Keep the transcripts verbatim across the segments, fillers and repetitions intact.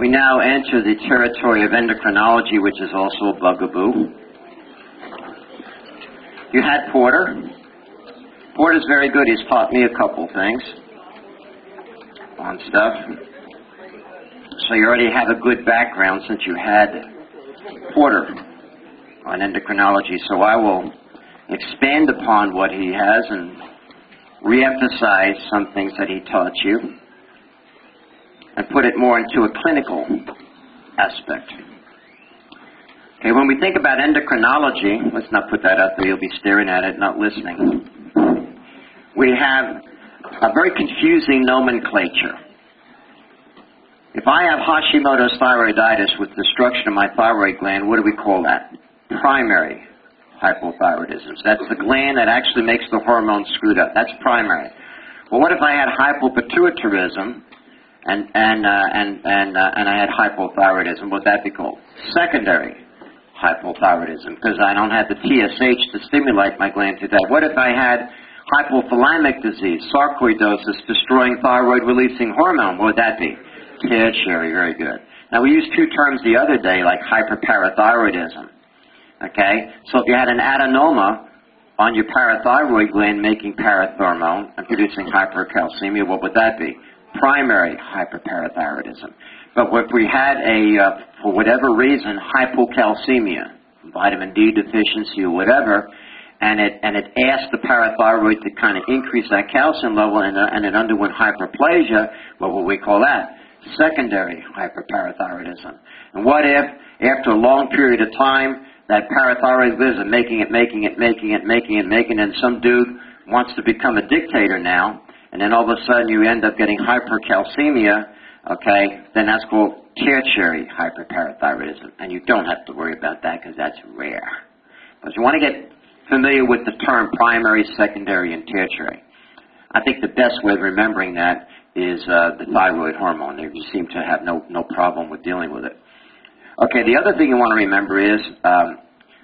We now enter the territory of endocrinology, which is also a bugaboo. You had Porter. Porter's very good. He's taught me a couple things on stuff. So you already have a good background since you had Porter on endocrinology. So I will expand upon what he has and re-emphasize some things that he taught you and put it more into a clinical aspect. Okay, when we think about endocrinology, let's not put that out there, you'll be staring at it, not listening. We have a very confusing nomenclature. If I have Hashimoto's thyroiditis with destruction of my thyroid gland, what do we call that? Primary hypothyroidism. That's the gland that actually makes the hormones screwed up. That's primary. Well, what if I had hypopituitarism and and uh, and and uh, and I had hypothyroidism? What would that be called? Secondary hypothyroidism, because I don't have the T S H to stimulate my gland to that. What if I had hypothalamic disease, sarcoidosis, destroying thyroid-releasing hormone? What would that be? Tertiary. Very good. Now, we used two terms the other day, like hyperparathyroidism. Okay? So if you had an adenoma on your parathyroid gland making parathormone and producing hypercalcemia, what would that be? Primary hyperparathyroidism. But if we had a, uh, for whatever reason, hypocalcemia, vitamin D deficiency or whatever, and it and it asked the parathyroid to kind of increase that calcium level, and, uh, and it underwent hyperplasia, what would we call that? Secondary hyperparathyroidism. And what if, after a long period of time, that parathyroid gland making it, making it, making it, making it, making it, and some dude wants to become a dictator now, and then all of a sudden you end up getting hypercalcemia, okay, then that's called tertiary hyperparathyroidism. And you don't have to worry about that because that's rare. But you want to get familiar with the term primary, secondary, and tertiary. I think the best way of remembering that is uh, the thyroid hormone. You seem to have no, no problem with dealing with it. Okay, the other thing you want to remember is, um,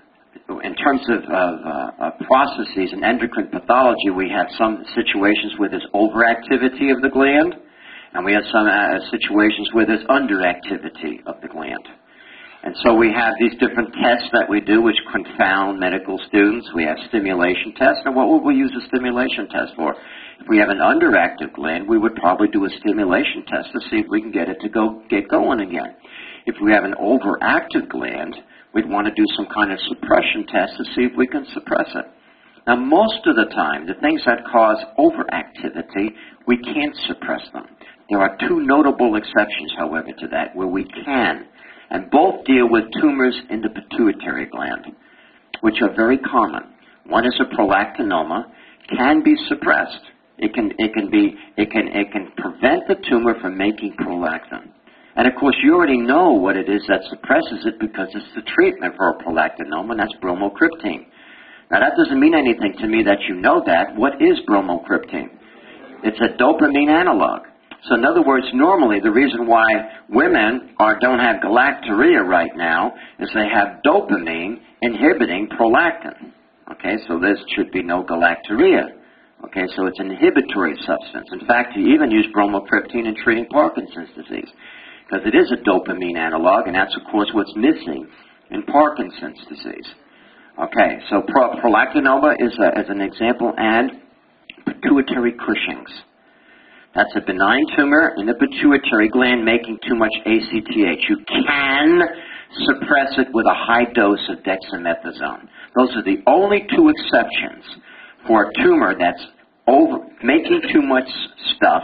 in terms of, of uh, uh, processes in endocrine pathology, we have some situations where there's overactivity of the gland, and we have some uh, situations where there's underactivity of the gland. And so we have these different tests that we do which confound medical students. We have stimulation tests. And what would we use a stimulation test for? If we have an underactive gland, we would probably do a stimulation test to see if we can get it to go get going again. If we have an overactive gland, we'd want to do some kind of suppression test to see if we can suppress it. Now, most of the time, the things that cause overactivity, we can't suppress them. There are two notable exceptions, however, to that, where we can. And both deal with tumors in the pituitary gland, which are very common. One is a prolactinoma, can be suppressed. It can, it can be, it can, it can prevent the tumor from making prolactin. And of course, you already know what it is that suppresses it because it's the treatment for a prolactinoma, and that's bromocriptine. Now, that doesn't mean anything to me that you know that. What is bromocriptine? It's a dopamine analog. So in other words, normally the reason why women are, don't have galactorrhea right now is they have dopamine inhibiting prolactin. Okay, so there should be no galactorrhea. Okay, so it's an inhibitory substance. In fact, you even use bromocriptine in treating Parkinson's disease because it is a dopamine analog, and that's, of course, what's missing in Parkinson's disease. Okay, so pro prolactinoma is, a, is an example, and pituitary Cushing's. That's a benign tumor in the pituitary gland making too much A C T H. You can suppress it with a high dose of dexamethasone. Those are the only two exceptions for a tumor that's over, making too much stuff,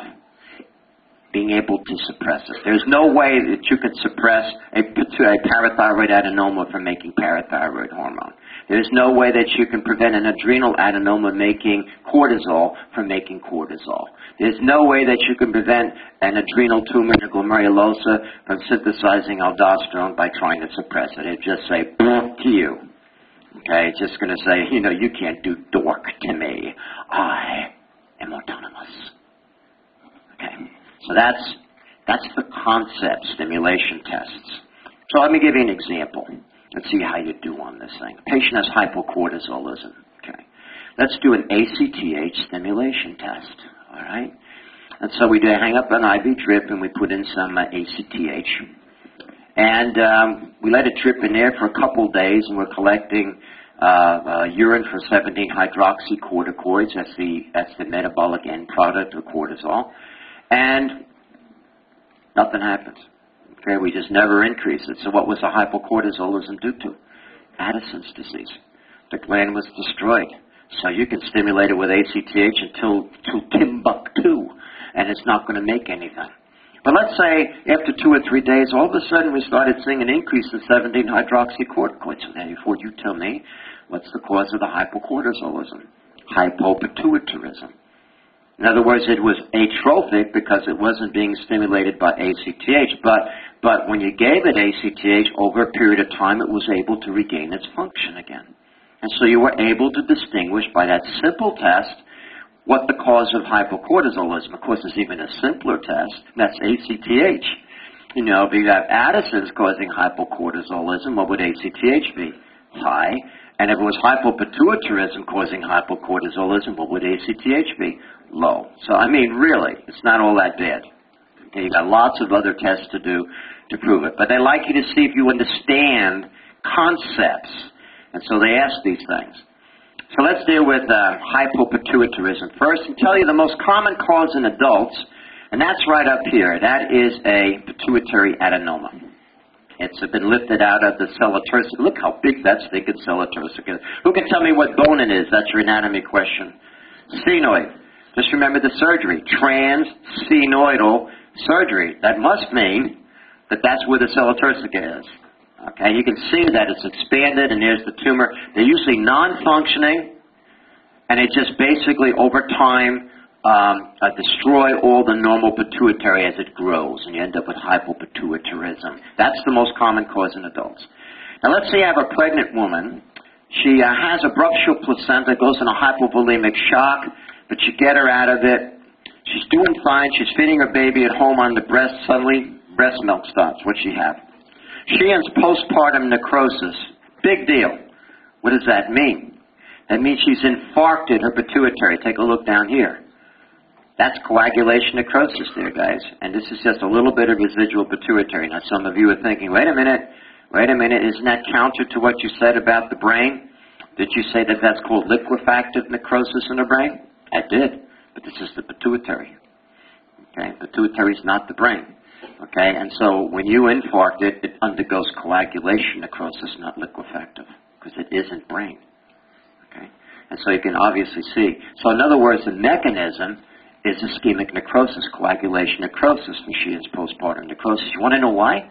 being able to suppress it. There's no way that you could suppress a, a parathyroid adenoma from making parathyroid hormone. There's no way that you can prevent an adrenal adenoma making cortisol from making cortisol. There's no way that you can prevent an adrenal tumor, glomerulosa, from synthesizing aldosterone by trying to suppress it. It'd just say, to you. Okay, it's just going to say, you know, you can't do dork to me. I am autonomous. Okay, so that's, that's the concept, stimulation tests. So let me give you an example. Let's see how you do on this thing. The patient has hypocortisolism. Okay. Let's do an A C T H stimulation test. All right. And so we do hang up an I V drip and we put in some uh, A C T H. And um, we let it drip in there for a couple of days, and we're collecting uh, uh, urine for seventeen hydroxycorticoids. That's the, that's the metabolic end product of cortisol. And nothing happens. Okay, we just never increase it. So what was the hypocortisolism due to? Addison's disease. The gland was destroyed. So you can stimulate it with A C T H until, until Timbuktu, and it's not going to make anything. But let's say after two or three days, all of a sudden we started seeing an increase in seventeen hydroxycorticoids. So now before you tell me, what's the cause of the hypocortisolism? Hypopituitarism. In other words, it was atrophic because it wasn't being stimulated by A C T H. But, but when you gave it A C T H, over a period of time, it was able to regain its function again. And so you were able to distinguish by that simple test what the cause of hypocortisolism. Of course, there's even a simpler test, and that's A C T H. You know, if you have Addison's causing hypocortisolism, what would A C T H be? High. And if it was hypopituitarism causing hypocortisolism, what would A C T H be? Low. So, I mean, really, it's not all that bad. Okay, you've got lots of other tests to do to prove it. But they like you to see if you understand concepts. And so they ask these things. So let's deal with uh, hypopituitarism first and tell you the most common cause in adults, and that's right up here. That is a pituitary adenoma. It's been lifted out of the cella turcica. Look how big that stinking cella turcica is. Who can tell me what bone it is? That's your anatomy question. Sphenoid. Just remember the surgery. Transsphenoidal surgery. That must mean that that's where the cella turcica is. Okay, you can see that it's expanded, and there's the tumor. They're usually non-functioning, and it just basically, over time, um, uh, destroy all the normal pituitary as it grows, and you end up with hypopituitarism. That's the most common cause in adults. Now, let's say you have a pregnant woman. She uh, has a abruptial placenta, goes in a hypovolemic shock, but you get her out of it. She's doing fine. She's feeding her baby at home on the breast. Suddenly, breast milk stops. What's she have? She has postpartum necrosis. Big deal. What does that mean? That means she's infarcted her pituitary. Take a look down here. That's coagulation necrosis there, guys. And this is just a little bit of residual pituitary. Now, some of you are thinking, wait a minute, wait a minute, isn't that counter to what you said about the brain? Did you say that that's called liquefactive necrosis in the brain? I did, but this is the pituitary. Okay, pituitary is not the brain. Okay, and so when you infarct it, it undergoes coagulation necrosis, not liquefactive, because it isn't brain. Okay, and so you can obviously see. So in other words, the mechanism is ischemic necrosis, coagulation necrosis, when she has postpartum necrosis. You want to know why?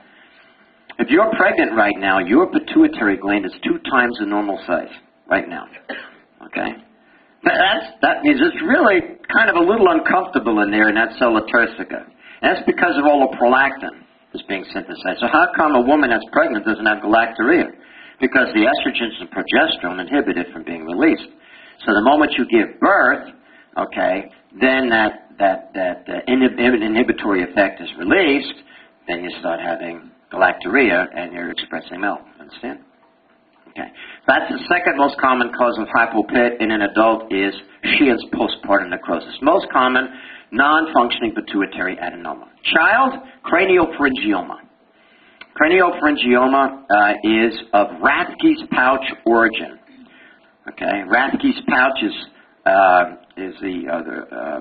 If you're pregnant right now, your pituitary gland is two times the normal size right now. Okay, that's, that means it's really kind of a little uncomfortable in there in that cella turcica. That's because of all the prolactin that's being synthesized. So how come a woman that's pregnant doesn't have galactorrhea? Because the estrogens and progesterone inhibit it from being released. So the moment you give birth, okay, then that, that, that uh, inhib inhibitory effect is released, then you start having galactorrhea and you're expressing milk. Understand? Okay. That's the second most common cause of hypopit in an adult is Sheehan's postpartum necrosis. Most common, non-functioning pituitary adenoma. Child, craniopharyngioma. Craniopharyngioma uh, is of Rathke's pouch origin. Okay, Rathke's pouch is uh, is the, uh, the uh,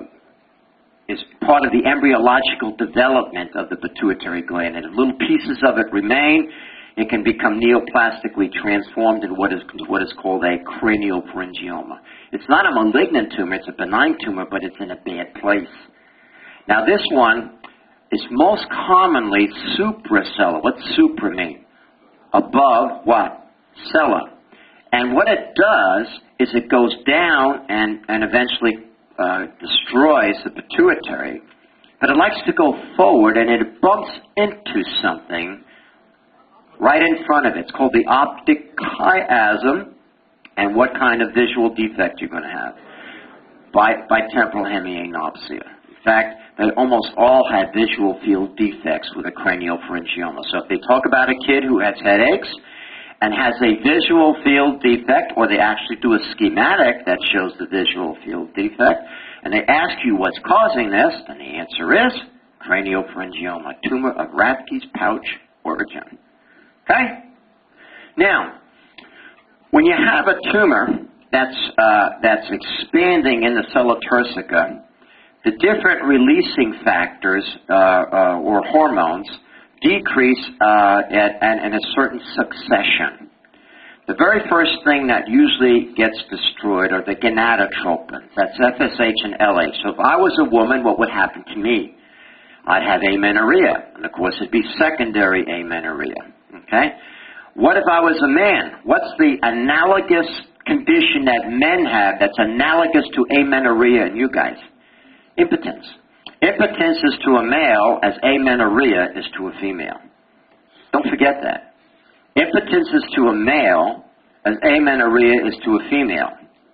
is part of the embryological development of the pituitary gland, and if little pieces of it remain, it can become neoplastically transformed in what is what is called a craniopharyngioma. It's not a malignant tumor; it's a benign tumor, but it's in a bad place. Now, this one is most commonly supracellular. What's supra mean? Above what? Cella. And what it does is it goes down and, and eventually uh, destroys the pituitary. But it likes to go forward, and it bumps into something right in front of it. It's called the optic chiasm. And what kind of visual defect you're going to have? Bi bitemporal hemianopsia. In fact, they almost all had visual field defects with a craniopharyngioma. So if they talk about a kid who has headaches and has a visual field defect, or they actually do a schematic that shows the visual field defect, and they ask you what's causing this, then the answer is craniopharyngioma, tumor of Rathke's pouch origin. Okay? Now, when you have a tumor that's, uh, that's expanding in the cella turcica, the different releasing factors uh, uh, or hormones decrease uh, at, at, in a certain succession. The very first thing that usually gets destroyed are the gonadotropins. That's F S H and L H. So if I was a woman, what would happen to me? I'd have amenorrhea. And of course, it'd be secondary amenorrhea. Okay? What if I was a man? What's the analogous condition that men have that's analogous to amenorrhea in you guys? Impotence. Impotence is to a male as amenorrhea is to a female. Don't forget that. Impotence is to a male as amenorrhea is to a female.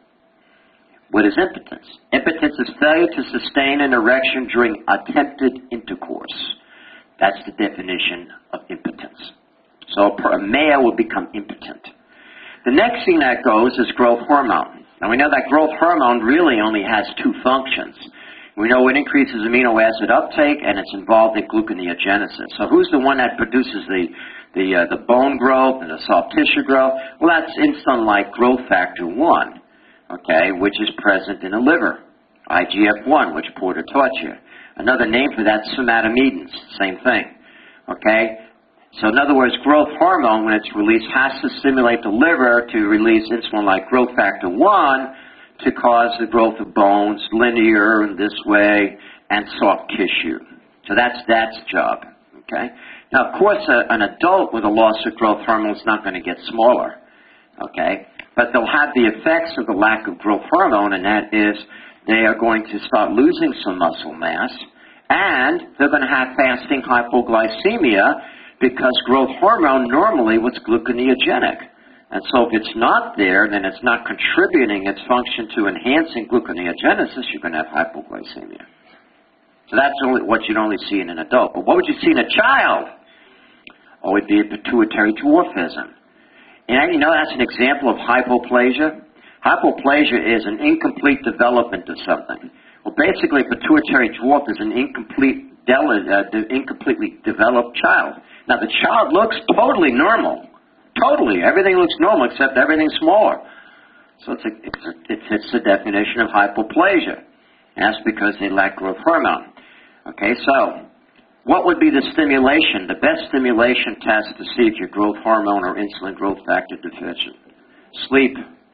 What is impotence? Impotence is failure to sustain an erection during attempted intercourse. That's the definition of impotence. So a male will become impotent. The next thing that goes is growth hormone. Now we know that growth hormone really only has two functions. We know it increases amino acid uptake and it's involved in gluconeogenesis. So who's the one that produces the the, uh, the bone growth and the soft tissue growth? Well, that's insulin-like growth factor one, okay, which is present in the liver. I G F one, which Porter taught you. Another name for that is somatomedins, same thing, okay? So in other words, growth hormone, when it's released, has to stimulate the liver to release insulin-like growth factor one to cause the growth of bones, linear in this way, and soft tissue. So that's that's job, okay? Now, of course, a, an adult with a loss of growth hormone is not going to get smaller, okay? But they'll have the effects of the lack of growth hormone, and that is they are going to start losing some muscle mass, and they're going to have fasting hypoglycemia because growth hormone normally was gluconeogenic. And so if it's not there, then it's not contributing its function to enhancing gluconeogenesis, you're going to have hypoglycemia. So that's only what you'd only see in an adult. But what would you see in a child? Oh, it'd be a pituitary dwarfism. And you know, that's an example of hypoplasia. Hypoplasia is an incomplete development of something. Well, basically, pituitary dwarf is an incomplete, uh, incompletely developed child. Now, the child looks totally normal. Totally. Everything looks normal except everything's smaller. So it's a, it's a, it fits the definition of hypoplasia. And that's because they lack growth hormone. Okay, so what would be the stimulation, the best stimulation test to see if you're growth hormone or insulin growth factor deficient? Sleep.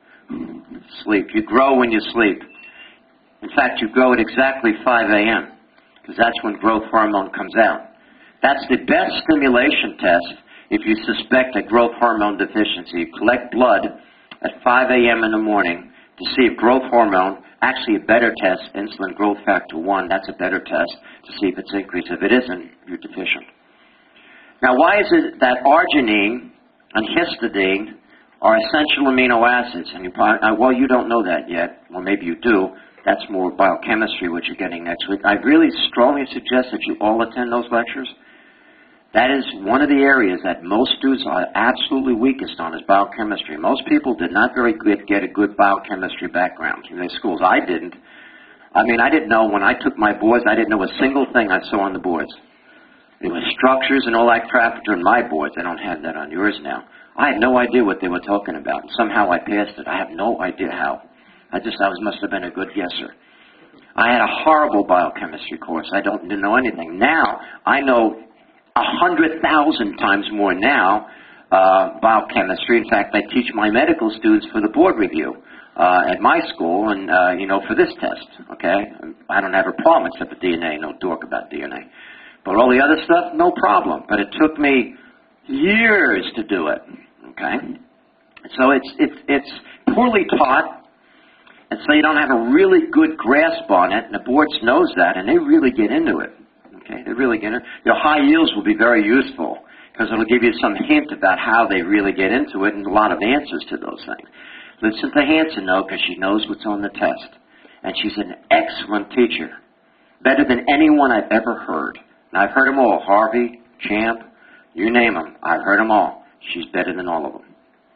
Sleep. You grow when you sleep. In fact, you grow at exactly five a m because that's when growth hormone comes out. That's the best stimulation test if you suspect a growth hormone deficiency. You collect blood at five a m in the morning to see if growth hormone, actually a better test, insulin growth factor one, that's a better test to see if it's increased. If it isn't, you're deficient. Now, why is it that arginine and histidine are essential amino acids? And you probably, uh, well, you don't know that yet. Well, maybe you do. That's more biochemistry, which you're getting next week. I really strongly suggest that you all attend those lectures. That is one of the areas that most students are absolutely weakest on is biochemistry. Most people did not very good get a good biochemistry background in their schools. I didn't. I mean, I didn't know when I took my boards, I didn't know a single thing I saw on the boards. It was structures and all that crap on my boards. I don't have that on yours now. I had no idea what they were talking about. Somehow I passed it. I have no idea how. I just I was, must have been a good guesser. I had a horrible biochemistry course. I don't didn't know anything. Now I know a hundred thousand times more now uh, biochemistry. In fact, I teach my medical students for the board review uh, at my school, and uh, you know, for this test. Okay, I don't have a problem except for D N A. No talk about D N A, but all the other stuff, no problem. But it took me years to do it. Okay, so it's it's it's poorly taught. And so you don't have a really good grasp on it, and the boards knows that, and they really get into it. Okay, they really get into it. Your high yields will be very useful because it'll give you some hint about how they really get into it and a lot of answers to those things. Listen to Hanson, though, because she knows what's on the test. And she's an excellent teacher, better than anyone I've ever heard. And I've heard them all, Harvey, Champ, you name them. I've heard them all. She's better than all of them.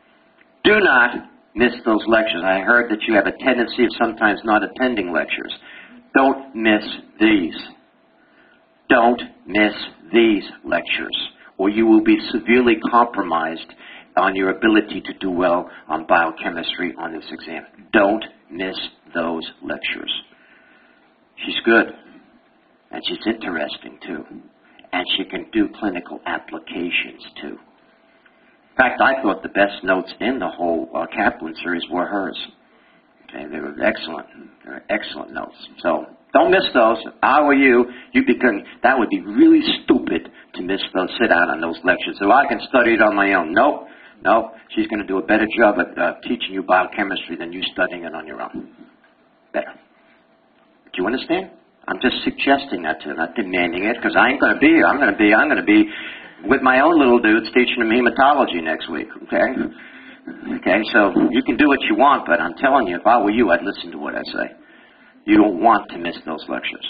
Do not miss those lectures. I heard that you have a tendency of sometimes not attending lectures. Don't miss these. Don't miss these lectures. or you will be severely compromised on your ability to do well on biochemistry on this exam. Don't miss those lectures. She's good, and she's interesting too, and she can do clinical applications too. In fact, I thought the best notes in the whole uh, Kaplan series were hers. Okay, they were excellent. They were excellent notes. So don't miss those. If I were you, you'd be going, that would be really stupid to miss those, sit out on those lectures. So I can study it on my own. Nope. Nope. She's going to do a better job at uh, teaching you biochemistry than you studying it on your own. Better. Do you understand? I'm just suggesting that to her, not demanding it, because I ain't going to be here. I'm going to be, I'm going to be with my own little dudes teaching them hematology next week, okay? Okay, so you can do what you want, but I'm telling you, if I were you, I'd listen to what I say. You don't want to miss those lectures.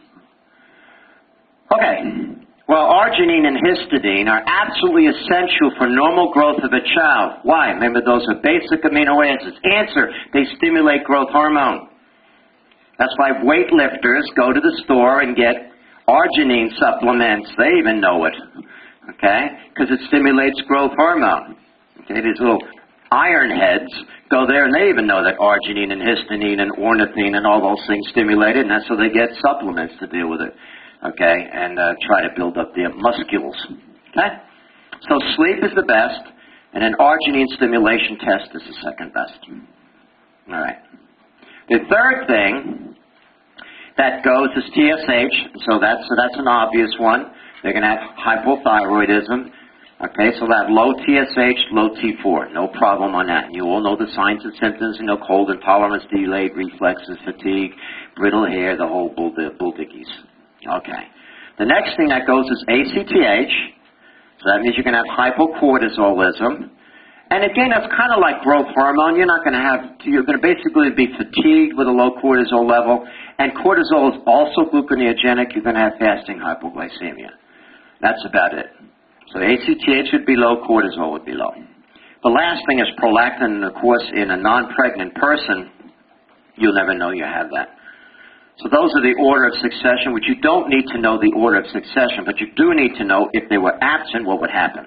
Okay. Well, arginine and histidine are absolutely essential for normal growth of a child. Why? Remember, those are basic amino acids. Answer, they stimulate growth hormone. That's why weightlifters go to the store and get arginine supplements. They even know it, okay? Because it stimulates growth hormone. Okay, these little iron heads go there and they even know that arginine and histidine and ornithine and all those things stimulate it, and that's so they get supplements to deal with it, okay, and uh, try to build up their muscles, okay? So sleep is the best, and an arginine stimulation test is the second best. All right. The third thing that goes is T S H, so that's, so that's an obvious one. They're going to have hypothyroidism. Okay, so that low T S H, low T four, no problem on that. You all know the signs and symptoms, you know, cold intolerance, delayed reflexes, fatigue, brittle hair, the whole bull, the bulldickies. Okay. The next thing that goes is A C T H, so that means you're going to have hypocortisolism. And again, that's kind of like growth hormone. You're not going to have, you're going to basically be fatigued with a low cortisol level. And cortisol is also gluconeogenic. You're going to have fasting hypoglycemia. That's about it. So A C T H would be low, cortisol would be low. The last thing is prolactin, and of course, in a non-pregnant person, you'll never know you have that. So those are the order of succession, which you don't need to know the order of succession, but you do need to know if they were absent, what would happen.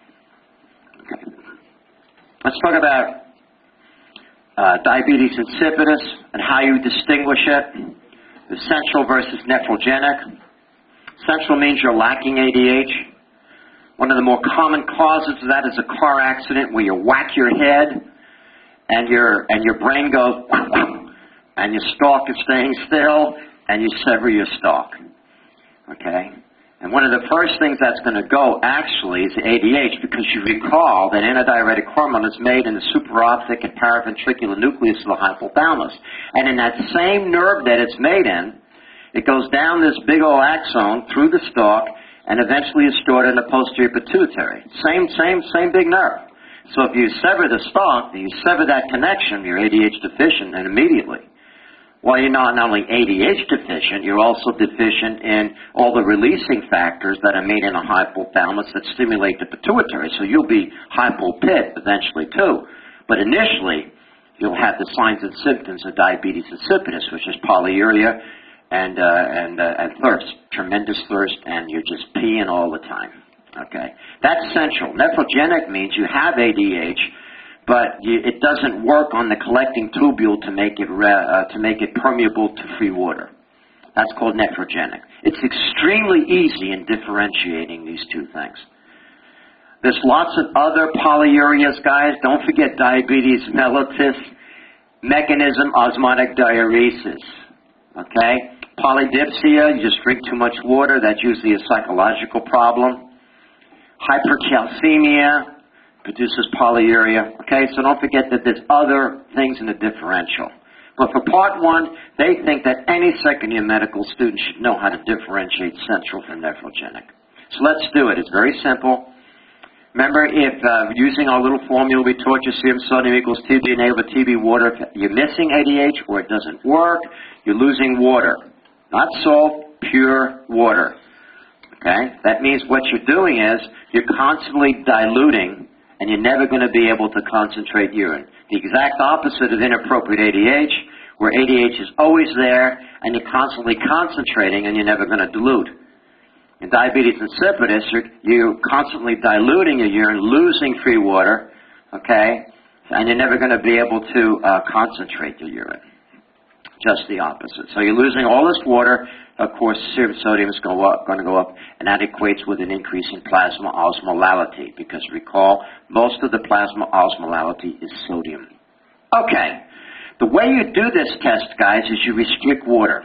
Okay. Let's talk about uh, diabetes insipidus and how you distinguish it. The central versus nephrogenic. Central means you're lacking A D H. One of the more common causes of that is a car accident where you whack your head and your and your brain goes and your stalk is staying still and you sever your stalk. Okay? And one of the first things that's going to go, actually, is the A D H, because you recall that antidiuretic hormone is made in the supraoptic and paraventricular nucleus of the hypothalamus. And in that same nerve that it's made in, it goes down this big old axon through the stalk and eventually is stored in the posterior pituitary. Same, same, same big nerve. So if you sever the stalk, you sever that connection, you're A D H deficient, and immediately. Well, you're not, not only A D H deficient, you're also deficient in all the releasing factors that are made in the hypothalamus that stimulate the pituitary. So you'll be hypopit eventually too. But initially, you'll have the signs and symptoms of diabetes insipidus, which is polyuria and, uh, and, uh, and thirst, tremendous thirst, and you're just peeing all the time. Okay? That's central. Nephrogenic means you have A D H, but you, it doesn't work on the collecting tubule to make it re, uh, to make it permeable to free water. That's called nephrogenic. It's extremely easy in differentiating these two things. There's lots of other polyurias, guys. Don't forget diabetes mellitus, mechanism osmotic diuresis. Okay? Polydipsia, you just drink too much water. That's usually a psychological problem. Hypercalcemia produces polyuria. Okay, so don't forget that there's other things in the differential. But for part one, they think that any second-year medical student should know how to differentiate central from nephrogenic. So let's do it. It's very simple. Remember, if uh, using our little formula we taught you, serum sodium equals T B N A over T B water, if you're missing A D H or it doesn't work, you're losing water. Not salt, pure water. Okay? That means what you're doing is you're constantly diluting and you're never going to be able to concentrate urine. The exact opposite of inappropriate A D H, where A D H is always there, and you're constantly concentrating, and you're never going to dilute. In diabetes insipidus, you're, you're constantly diluting your urine, losing free water, okay, and you're never going to be able to uh, concentrate your urine. Just the opposite. So you're losing all this water. Of course, serum sodium is go up, going to go up, and that equates with an increase in plasma osmolality, because recall, most of the plasma osmolality is sodium. Okay. The way you do this test, guys, is you restrict water.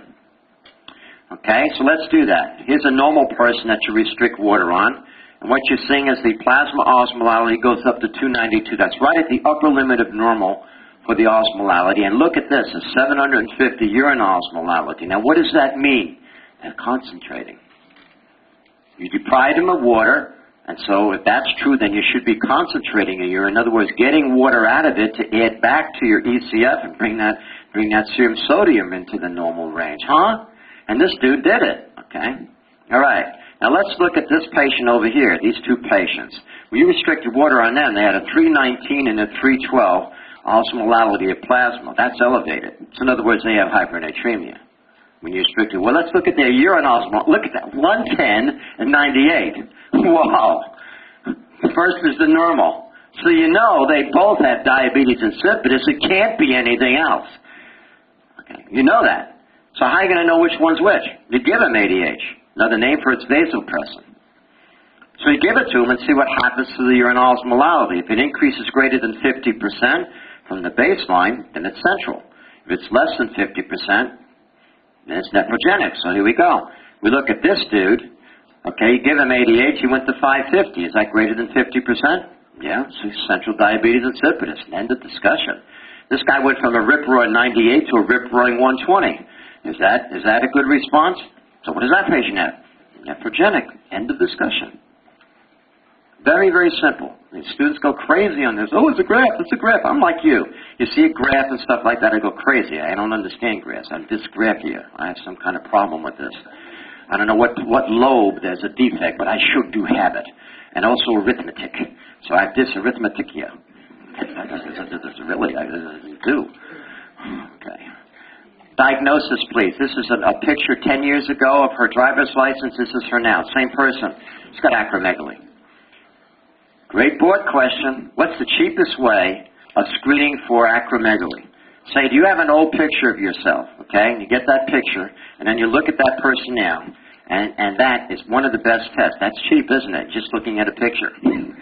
Okay, so let's do that. Here's a normal person that you restrict water on, and what you're seeing is the plasma osmolality goes up to two ninety-two. That's right at the upper limit of normal for the osmolality. And look at this, a seven hundred fifty urine osmolality. Now, what does that mean? They're concentrating. You deprive them of water, and so if that's true, then you should be concentrating your urine. In other words, getting water out of it to add back to your E C F and bring that, bring that serum sodium into the normal range. Huh? And this dude did it, okay? All right. Now let's look at this patient over here, these two patients. When you restricted water on them, they had a three nineteen and a three twelve osmolality of plasma. That's elevated. So in other words, they have hypernatremia. When you restricted, well, let's look at their urine osmolality. Look at that, one ten and ninety-eight. Wow. The first is the normal. So you know they both have diabetes insipidus. It can't be anything else. Okay, you know that. So how are you going to know which one's which? You give them A D H, another name for its vasopressin. So you give it to them and see what happens to the urine osmolality. If it increases greater than fifty percent from the baseline, then it's central. If it's less than fifty percent, then it's nephrogenic. So here we go. We look at this dude. Okay, you give him A D H, he went to five fifty. Is that greater than fifty percent? Yeah, so central diabetes insipidus. End of discussion. This guy went from a rip-roaring ninety-eight to a rip-roaring one twenty. Is that, is that a good response? So what does that patient have? Nephrogenic. End of discussion. Very, very simple. The students go crazy on this. Oh, it's a graph, it's a graph. I'm like you. You see a graph and stuff like that, I go crazy. I don't understand graphs. I'm dysgraphia. I have some kind of problem with this. I don't know what, what lobe there's a defect, but I sure do have it. And also arithmetic. So I have dysarithmeticia. Really, I do. Okay. Diagnosis, please. This is a, a picture ten years ago of her driver's license. This is her now. Same person. She's got acromegaly. Great board question. What's the cheapest way of screening for acromegaly? Say, do you have an old picture of yourself? Okay, and you get that picture, and then you look at that person now, and, and that is one of the best tests. That's cheap, isn't it? Just looking at a picture.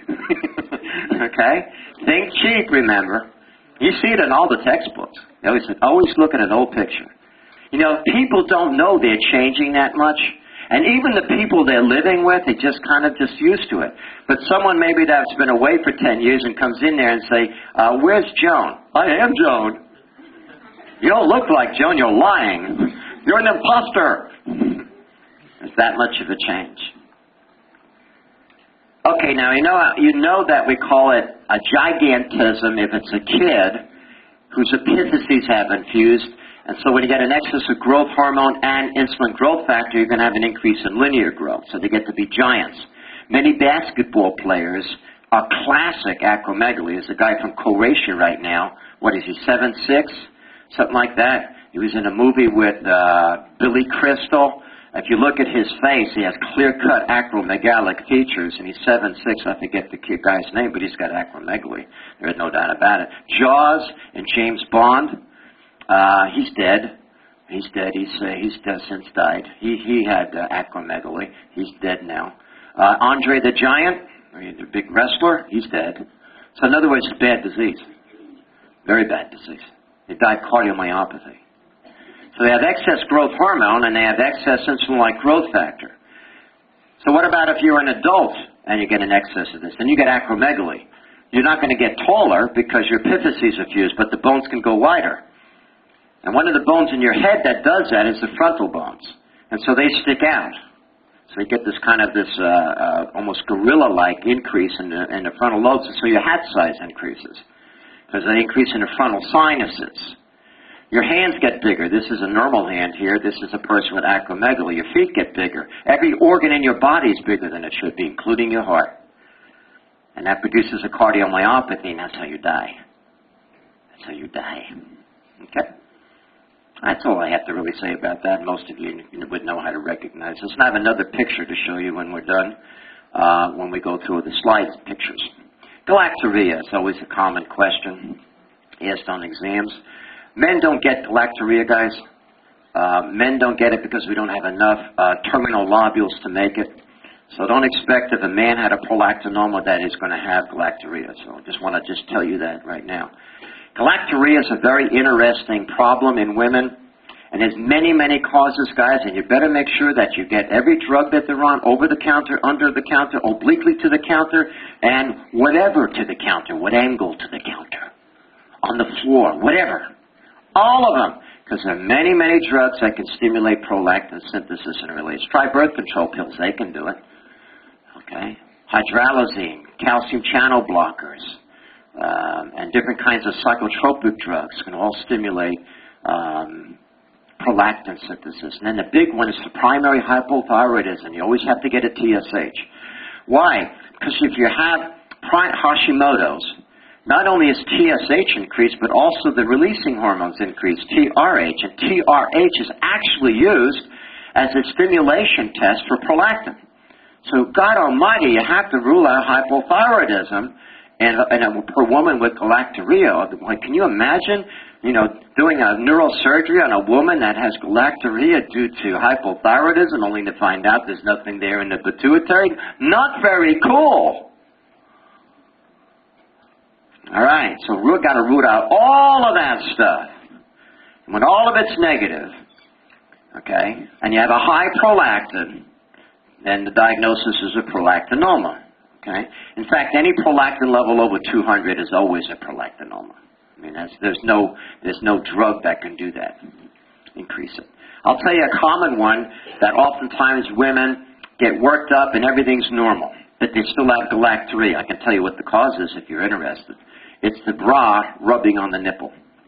Okay? Think cheap, remember. You see it in all the textbooks. They always say, always look at an old picture. You know, people don't know they're changing that much. And even the people they're living with, they just kind of just used to it. But someone maybe that's been away for ten years and comes in there and say, uh, where's Joan? I am Joan. You don't look like Joan, you're lying. You're an imposter. There's that much of a change. Okay, now you know you know that we call it a gigantism if it's a kid whose epiphyses have infused, and so when you get an excess of growth hormone and insulin growth factor, you're going to have an increase in linear growth, so they get to be giants. Many basketball players are classic acromegaly. There's a guy from Croatia right now. What is he, seven six? Something like that. He was in a movie with uh, Billy Crystal. If you look at his face, he has clear-cut acromegalic features, and he's seven six. I forget the guy's name, but he's got acromegaly. There's no doubt about it. Jaws and James Bond, uh, he's dead. He's dead. He's uh, he's uh, since died. He he had uh, acromegaly. He's dead now. Uh, Andre the Giant, the big wrestler, he's dead. So in other words, it's bad disease. Very bad disease. He died of cardiomyopathy. So they have excess growth hormone and they have excess insulin-like growth factor. So what about if you're an adult and you get an excess of this? Then you get acromegaly. You're not going to get taller because your epiphyses are fused, but the bones can go wider. And one of the bones in your head that does that is the frontal bones. And so they stick out. So you get this kind of this uh, uh, almost gorilla-like increase in the, in the frontal lobes, and so your hat size increases because they increase in the frontal sinuses. Your hands get bigger. This is a normal hand here. This is a person with acromegaly. Your feet get bigger. Every organ in your body is bigger than it should be, including your heart. And that produces a cardiomyopathy, and that's how you die. That's how you die. Okay? That's all I have to really say about that. Most of you would know how to recognize this. And I have another picture to show you when we're done, uh, when we go through the slide pictures. Galactorrhea is always a common question asked on exams. Men don't get galactorrhea, guys. Uh, men don't get it because we don't have enough uh, terminal lobules to make it. So don't expect if a man had a prolactinoma that he's going to have galactorrhea. So I just want to just tell you that right now. Galactorrhea is a very interesting problem in women, and there's many, many causes, guys, and you better make sure that you get every drug that they're on over the counter, under the counter, obliquely to the counter, and whatever to the counter, what angle to the counter, on the floor, whatever. All of them, because there are many, many drugs that can stimulate prolactin synthesis and release. Try birth control pills, they can do it. Okay? Hydralazine, calcium channel blockers, Um, and different kinds of psychotropic drugs can all stimulate um, prolactin synthesis. And then the big one is the primary hypothyroidism. You always have to get a T S H. Why? Because if you have Hashimoto's, not only is T S H increased, but also the releasing hormones increase, T R H. And T R H is actually used as a stimulation test for prolactin. So God Almighty, you have to rule out hypothyroidism. And, and a, per woman with galactorrhea, like, can you imagine, you know, doing a neurosurgery on a woman that has galactorrhea due to hypothyroidism, only to find out there's nothing there in the pituitary? Not very cool. All right, so we've got to root out all of that stuff. And when all of it's negative, okay, and you have a high prolactin, then the diagnosis is a prolactinoma. Okay. In fact, any prolactin level over two hundred is always a prolactinoma. I mean, that's, there's no there's no drug that can do that. Increase it. I'll tell you a common one that oftentimes women get worked up and everything's normal, but they still have galactorrhea. I can tell you what the cause is if you're interested. It's the bra rubbing on the nipple.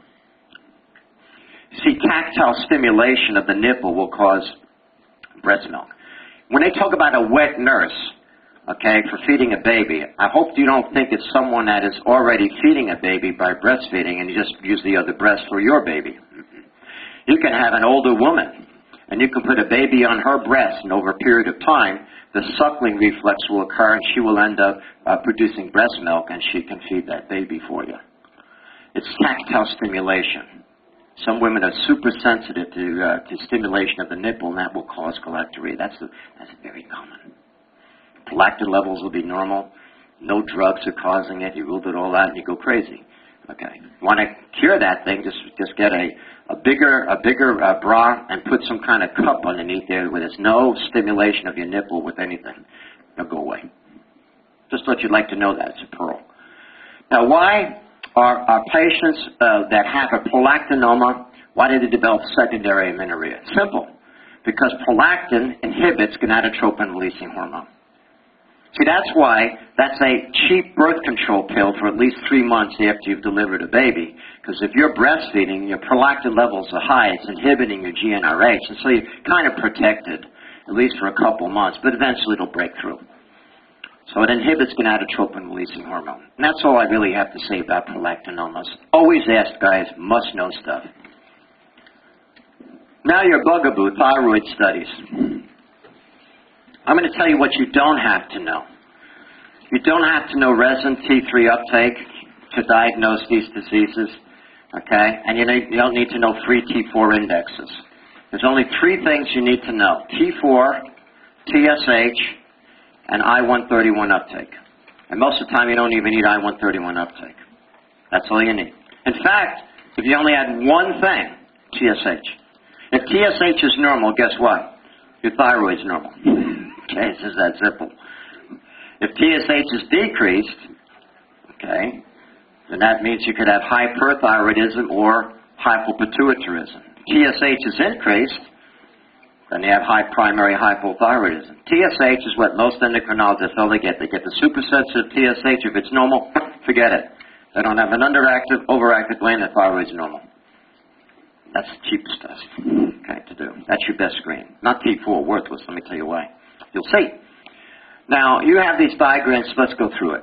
See, tactile stimulation of the nipple will cause breast milk. When they talk about a wet nurse, okay, for feeding a baby, I hope you don't think it's someone that is already feeding a baby by breastfeeding and you just use the other breast for your baby. You can have an older woman and you can put a baby on her breast, and over a period of time, the suckling reflex will occur and she will end up uh, producing breast milk and she can feed that baby for you. It's tactile stimulation. Some women are super sensitive to, uh, to stimulation of the nipple, and that will cause galactorrhea. That's, a, that's very common. Prolactin levels will be normal. No drugs are causing it. You ruled it all out and you go crazy. Okay. Want to cure that thing, just just get a, a bigger a bigger uh, bra and put some kind of cup underneath there where there's no stimulation of your nipple with anything. It'll go away. Just thought you'd like to know that. It's a pearl. Now, why are, are patients uh, that have a prolactinoma, why do they develop secondary amenorrhea? Simple. Because prolactin inhibits gonadotropin-releasing hormone. See, that's why that's a cheap birth control pill for at least three months after you've delivered a baby. Because if you're breastfeeding, your prolactin levels are high, it's inhibiting your G n R H. And so you're kind of protected, at least for a couple months, but eventually it'll break through. So it inhibits gonadotropin-releasing hormone. And that's all I really have to say about prolactinomas. Always ask, guys, must know stuff. Now your bugaboo, thyroid studies. I'm going to tell you what you don't have to know. You don't have to know resin T three uptake to diagnose these diseases, okay? And you, need, you don't need to know free T four indexes. There's only three things you need to know. T four, T S H, and I one thirty-one uptake. And most of the time you don't even need I one thirty-one uptake. That's all you need. In fact, if you only had one thing, T S H. If T S H is normal, guess what? Your thyroid's normal. Okay, it's just that simple. If T S H is decreased, okay, then that means you could have hyperthyroidism or hypopituitarism. T S H is increased, then you have high primary hypothyroidism. T S H is what most endocrinologists, all they get. They get the supersensitive T S H. If it's normal, forget it. They don't have an underactive, overactive gland, the thyroid's normal. That's the cheapest test, okay, to do. That's your best screen. Not T four, worthless, let me tell you why. You'll see. Now, you have these diagrams. Let's go through it.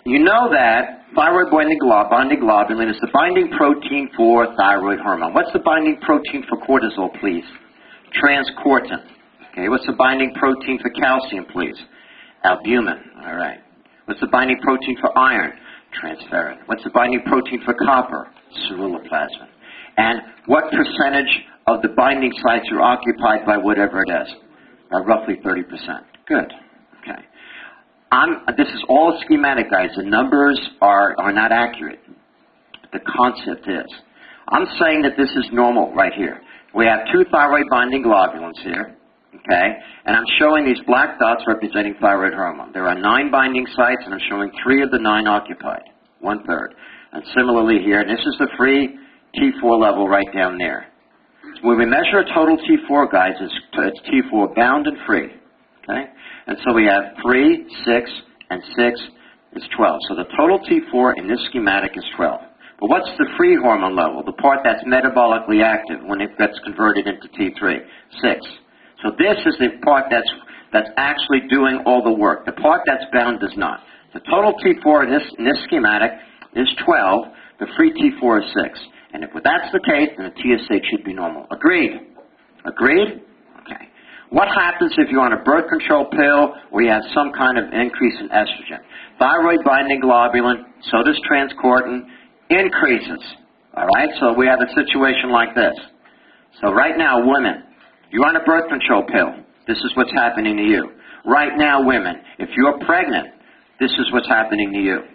You know that thyroid binding globulin is the binding protein for thyroid hormone. What's the binding protein for cortisol, please? Transcortin. Okay, what's the binding protein for calcium, please? Albumin. All right. What's the binding protein for iron? Transferrin. What's the binding protein for copper? Ceruloplasmin. And what percentage of the binding sites are occupied by whatever it is? Uh, roughly thirty percent. Good. Okay. I'm, this is all schematic, guys. The numbers are, are not accurate. The concept is. I'm saying that this is normal right here. We have two thyroid binding globulins here, okay? And I'm showing these black dots representing thyroid hormone. There are nine binding sites, and I'm showing three of the nine occupied, one-third. And similarly here, this is the free T four level right down there. When we measure a total T four, guys, it's, it's T four bound and free, okay? And so we have three, six, and six is twelve. So the total T four in this schematic is twelve. But what's the free hormone level, the part that's metabolically active when it gets converted into T three? six. So this is the part that's, that's actually doing all the work. The part that's bound does not. The total T four in this, in this schematic is twelve. The free T four is six. And if that's the case, then the T S H should be normal. Agreed? Agreed? Okay. What happens if you're on a birth control pill or you have some kind of increase in estrogen? Thyroid binding globulin, so does transcortin, increases. All right? So we have a situation like this. So right now, women, you're on a birth control pill. This is what's happening to you. Right now, women, if you're pregnant, this is what's happening to you.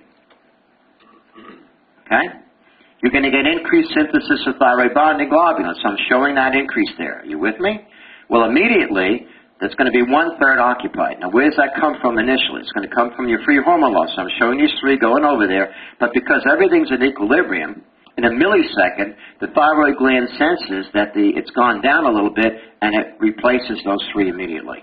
Okay? You're going to get increased synthesis of thyroid binding globulin. So I'm showing that increase there. Are you with me? Well, immediately, there's going to be one-third occupied. Now, where does that come from initially? It's going to come from your free hormone loss. So I'm showing these three going over there. But because everything's in equilibrium, in a millisecond, the thyroid gland senses that the, it's gone down a little bit, and it replaces those three immediately.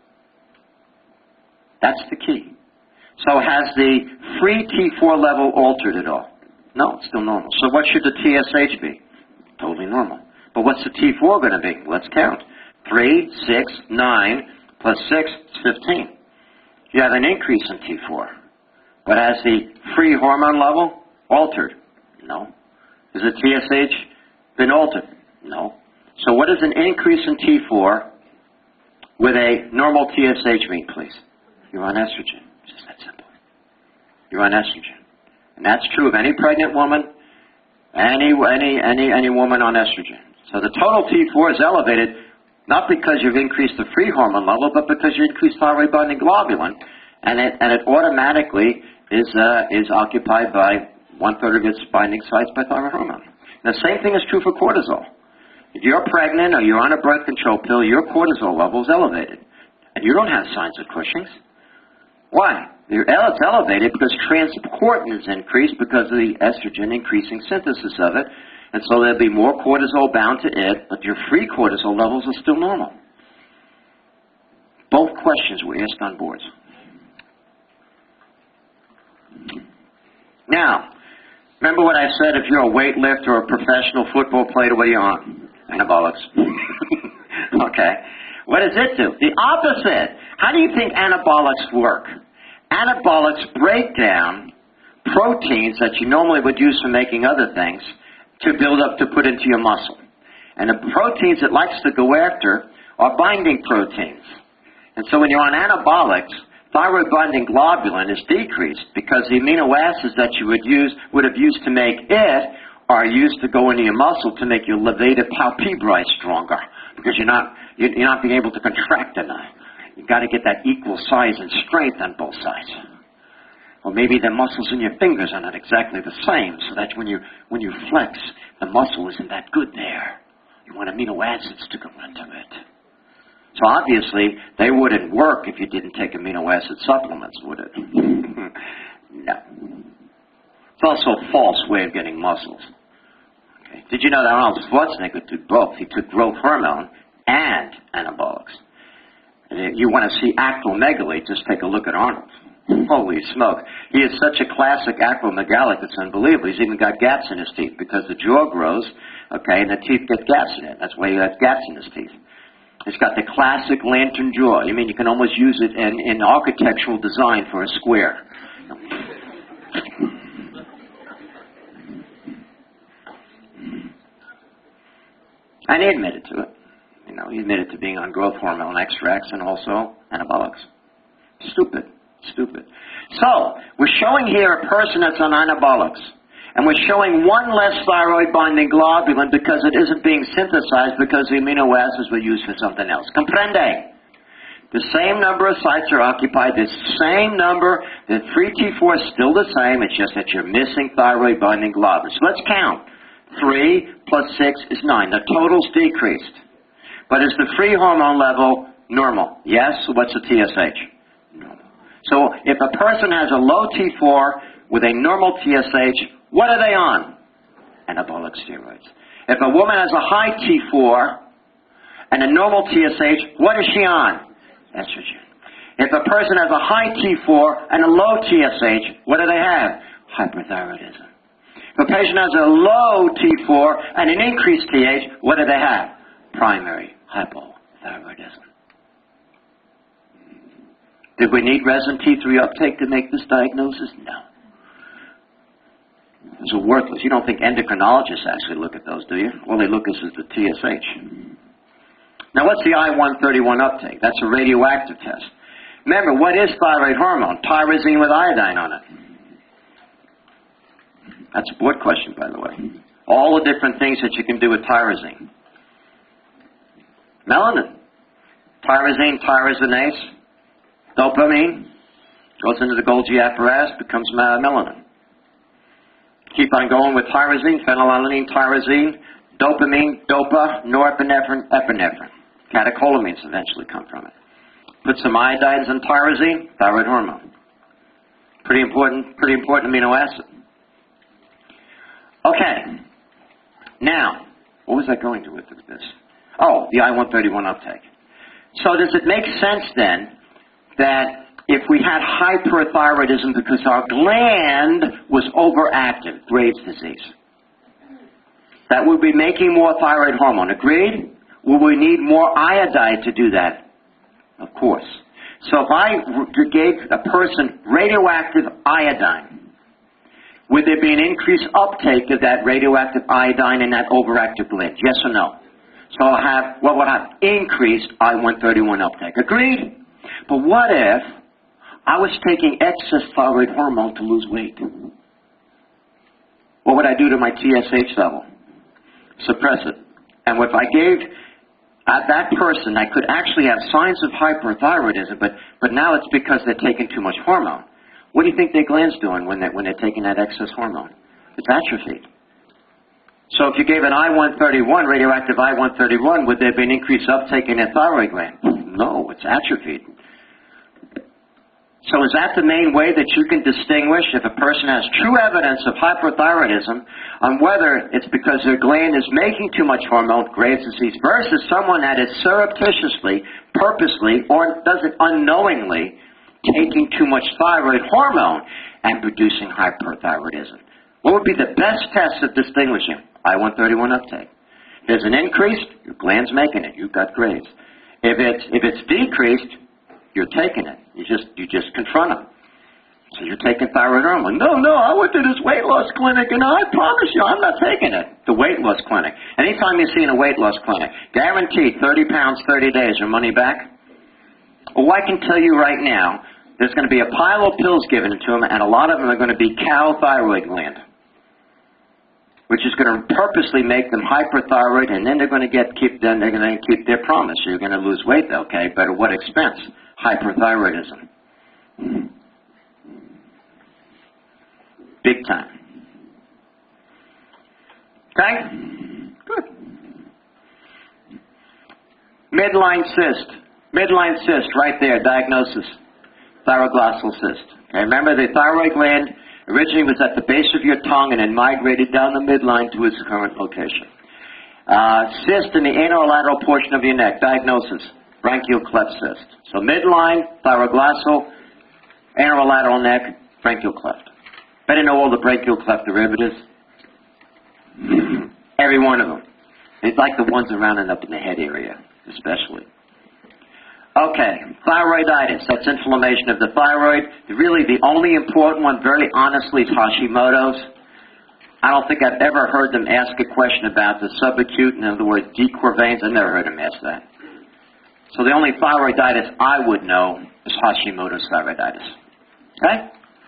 That's the key. So has the free T four level altered at all? No, it's still normal. So what should the T S H be? Totally normal. But what's the T four going to be? Let's count. three, six, nine, plus six is fifteen. You have an increase in T four. But has the free hormone level altered? No. Has the T S H been altered? No. So what does an increase in T four with a normal T S H mean, please? You're on estrogen. It's just that simple. You're on estrogen. And that's true of any pregnant woman, any, any, any, any woman on estrogen. So the total T four is elevated not because you've increased the free hormone level, but because you increased thyroid binding globulin, and it, and it automatically is, uh, is occupied by one-third of its binding sites by thyroid hormone. The same thing is true for cortisol. If you're pregnant or you're on a birth control pill, your cortisol level is elevated. And you don't have signs of Cushing's. Why? It's elevated because transportin is increased because of the estrogen increasing synthesis of it. And so there'll be more cortisol bound to it, but your free cortisol levels are still normal. Both questions were asked on boards. Now, remember what I said, if you're a weightlifter or a professional football player, what are you on? Anabolics. Okay. What does it do? The opposite. How do you think anabolics work? Anabolics break down proteins that you normally would use for making other things to build up to put into your muscle. And the proteins it likes to go after are binding proteins. And so when you're on anabolics, thyroid binding globulin is decreased because the amino acids that you would use would have used to make it are used to go into your muscle to make your levator palpebrae stronger because you're not you're not being able to contract enough. You've got to get that equal size and strength on both sides. Or maybe the muscles in your fingers are not exactly the same, so that when you when you flex, the muscle isn't that good there. You want amino acids to go into it. So obviously, they wouldn't work if you didn't take amino acid supplements, would it? No. It's also a false way of getting muscles. Okay. Did you know that Arnold Schwarzenegger took both? He took growth hormone and anabolics. And if you want to see acromegaly, just take a look at Arnold. Holy smoke. He is such a classic acromegalic, it's unbelievable. He's even got gaps in his teeth because the jaw grows, okay, and the teeth get gaps in it. That's why he has gaps in his teeth. It's got the classic lantern jaw. You mean you can almost use it in, in architectural design for a square. And he admitted to it. You know, he admitted to being on growth hormone extracts and also anabolics. Stupid. Stupid. So, we're showing here a person that's on anabolics. And we're showing one less thyroid-binding globulin because it isn't being synthesized because the amino acids were used for something else. Comprende? The same number of sites are occupied, the same number, the free T four is still the same, it's just that you're missing thyroid-binding globulin. So let's count. three plus six is nine. The total's decreased. But is the free hormone level normal? Yes. So what's the T S H? Normal. So if a person has a low T four with a normal T S H, what are they on? Anabolic steroids. If a woman has a high T four and a normal T S H, what is she on? Estrogen. If a person has a high T four and a low T S H, what do they have? Hyperthyroidism. If a patient has a low T four and an increased T H, what do they have? Primary hypothyroidism. Did we need resin T three uptake to make this diagnosis? No. Those are worthless. You don't think endocrinologists actually look at those, do you? All they look at is the T S H. Now, what's the I one thirty-one uptake? That's a radioactive test. Remember, what is thyroid hormone? Tyrosine with iodine on it. That's a board question, by the way. All the different things that you can do with tyrosine. Melanin. Tyrosine, tyrosinase, dopamine, goes into the Golgi apparatus, becomes melanin. Keep on going with tyrosine, phenylalanine, tyrosine, dopamine, dopa, norepinephrine, epinephrine. Catecholamines eventually come from it. Put some iodides in tyrosine, thyroid hormone. Pretty important, pretty important amino acid. Okay. Now, what was I going to with this? Oh, the I one thirty-one uptake. So does it make sense then that if we had hyperthyroidism because our gland was overactive, Graves' disease, that we'd be making more thyroid hormone? Agreed? Will we need more iodide to do that? Of course. So if I gave a person radioactive iodine, would there be an increased uptake of that radioactive iodine in that overactive gland? Yes or no? So I'll have, what would I have? Increased I one thirty-one uptake. Agreed? But what if I was taking excess thyroid hormone to lose weight? What would I do to my T S H level? Suppress it. And if I gave at that person, I could actually have signs of hyperthyroidism, but, but now it's because they're taking too much hormone. What do you think their gland's doing when they're, when they're taking that excess hormone? It's atrophied. So if you gave an I one thirty-one, radioactive I one thirty-one, would there be an increased uptake in their thyroid gland? No, it's atrophied. So is that the main way that you can distinguish if a person has true evidence of hyperthyroidism on whether it's because their gland is making too much hormone, Graves' disease, versus someone that is surreptitiously, purposely, or does it unknowingly, taking too much thyroid hormone and producing hyperthyroidism? What would be the best test of distinguishing? I one thirty-one uptake. If there's an increase, your gland's making it. You've got Graves. If it's, if it's decreased, you're taking it. You just, you just confront them. So you're taking thyroid hormone. No, no, I went to this weight loss clinic, and I promise you, I'm not taking it. The weight loss clinic. Anytime you see in a weight loss clinic, guaranteed thirty pounds, thirty days, your money back. Well, I can tell you right now, there's going to be a pile of pills given to them, and a lot of them are going to be cow thyroid gland, which is going to purposely make them hyperthyroid, and then they're going to get keep then they're going to keep their promise. You're going to lose weight, okay, but at what expense? Hyperthyroidism. Big time. Okay? Good. Midline cyst. Midline cyst, right there, diagnosis. Thyroglossal cyst. Okay, remember the thyroid gland originally was at the base of your tongue and then migrated down the midline to its current location. Uh, cyst in the anterolateral portion of your neck. Diagnosis, branchial cleft cyst. So midline, thyroglossal, anterolateral neck, branchial cleft. Better know all the branchial cleft derivatives. Every one of them. It's like the ones around and up in the head area, especially. Okay, thyroiditis. That's inflammation of the thyroid. Really, the only important one, very honestly, is Hashimoto's. I don't think I've ever heard them ask a question about the subacute, in other words, decor veins. I've never heard them ask that. So the only thyroiditis I would know is Hashimoto's thyroiditis. Okay?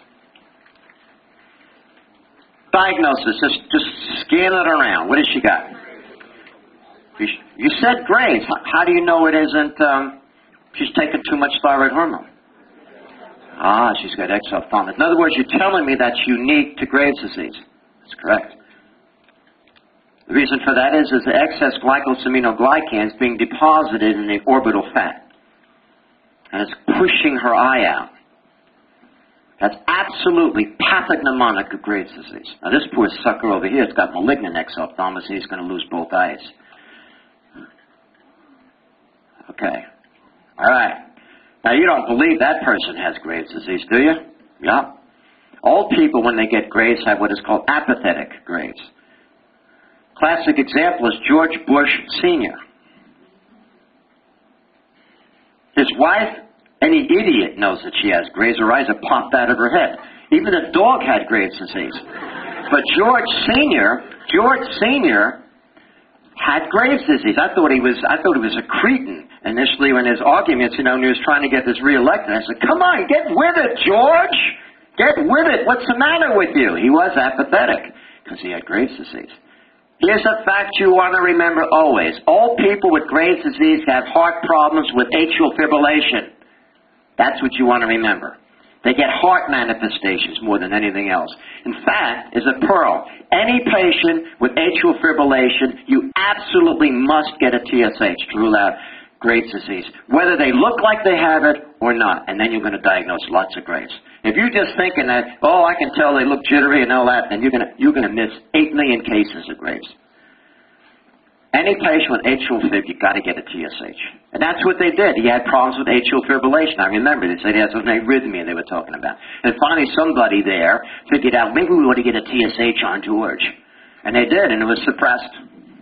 Diagnosis. Just, just scan it around. What has she got? You, you said Graves'. How, how do you know it isn't, um, she's taking too much thyroid hormone? Ah, she's got exophthalmos. In other words, you're telling me that's unique to Graves' disease. That's correct. The reason for that is, is the excess glycosaminoglycans being deposited in the orbital fat. And it's pushing her eye out. That's absolutely pathognomonic of Graves' disease. Now this poor sucker over here has got malignant exophthalmos and he's going to lose both eyes. Okay. All right. Now you don't believe that person has Graves' disease, do you? Yeah. Old people, when they get Graves', have what is called apathetic Graves'. Classic example is George Bush Senior His wife, any idiot knows that she has Graves'. Her eyes have popped out of her head. Even the dog had Graves' disease. But George Senior, George Senior had Graves' disease. I thought he was, I thought he was a cretin initially in his arguments, you know, when he was trying to get this reelected. I said, come on, get with it, George. Get with it. What's the matter with you? He was apathetic because he had Graves' disease. Here's a fact you want to remember always. All people with Graves' disease have heart problems with atrial fibrillation. That's what you want to remember. They get heart manifestations more than anything else. In fact, is a pearl. Any patient with atrial fibrillation, you absolutely must get a T S H to rule out Graves' disease, whether they look like they have it or not, and then you're going to diagnose lots of Graves'. If you're just thinking that, oh, I can tell they look jittery and all that, then you're going to, you're going to miss eight million cases of Graves'. Any patient with atrial fib, you've got to get a T S H. And that's what they did. He had problems with atrial fibrillation. I remember they said he had some arrhythmia they were talking about. And finally somebody there figured out, maybe we ought to get a T S H on George. And they did, and it was suppressed.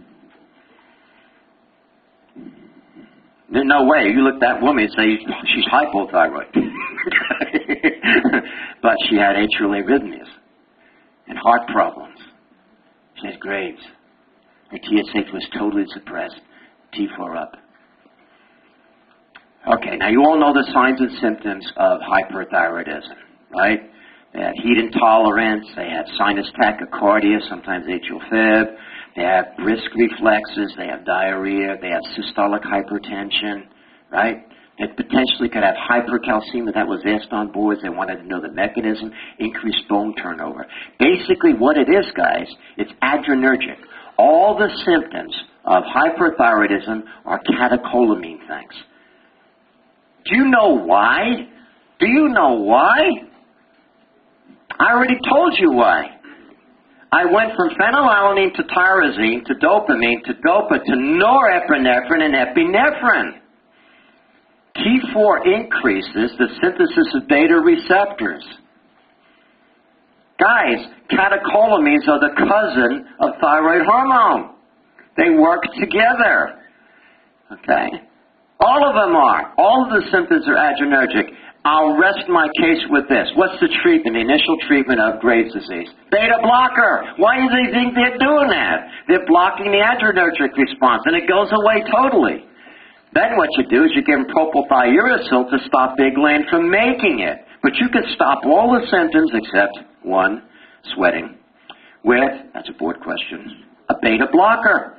There's no way. You look at that woman and say, she's hypothyroid. But she had atrial arrhythmias and heart problems. She had Graves'. Her T S H was totally suppressed. T four up. Okay, now you all know the signs and symptoms of hyperthyroidism, right? They have heat intolerance, they have sinus tachycardia, sometimes atrial fib, they have brisk reflexes, they have diarrhea, they have systolic hypertension, right? They potentially could have hypercalcemia. That was asked on boards. They wanted to know the mechanism, increased bone turnover. Basically what it is, guys, it's adrenergic. All the symptoms of hyperthyroidism are catecholamine things. Do you know why? Do you know why? I already told you why. I went from phenylalanine to tyrosine to dopamine to dopa to norepinephrine and epinephrine. T four increases the synthesis of beta receptors. Guys, catecholamines are the cousin of thyroid hormone. They work together. Okay? All of them are. All of the symptoms are adrenergic. I'll rest my case with this. What's the treatment, the initial treatment of Graves' disease? Beta blocker. Why do they think they're doing that? They're blocking the adrenergic response, and it goes away totally. Then what you do is you give them propylthiouracil to stop big gland from making it. But you can stop all the symptoms except one, sweating, with, that's a board question, a beta blocker.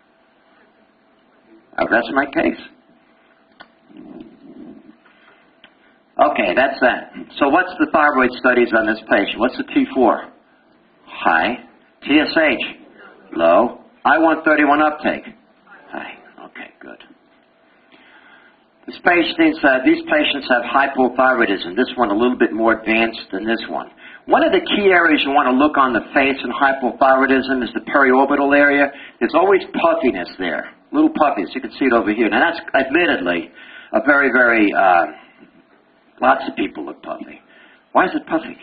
I'll rest my case. Okay, that's that. So what's the thyroid studies on this patient? What's the T four? High. T S H? Low. I one thirty-one uptake? High. Okay, good. This patient, uh, these patients have hypothyroidism. This one a little bit more advanced than this one. One of the key areas you want to look on the face in hypothyroidism is the periorbital area. There's always puffiness there. Little puffiness. You can see it over here. Now that's admittedly a very, very... Uh, Lots of people look puffy. Why is it puffy?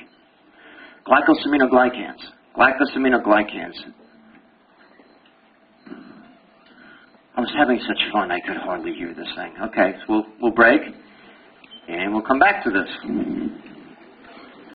Glycosaminoglycans. Glycosaminoglycans. I was having such fun I could hardly hear this thing. Okay, so we'll, we'll break, and we'll come back to this.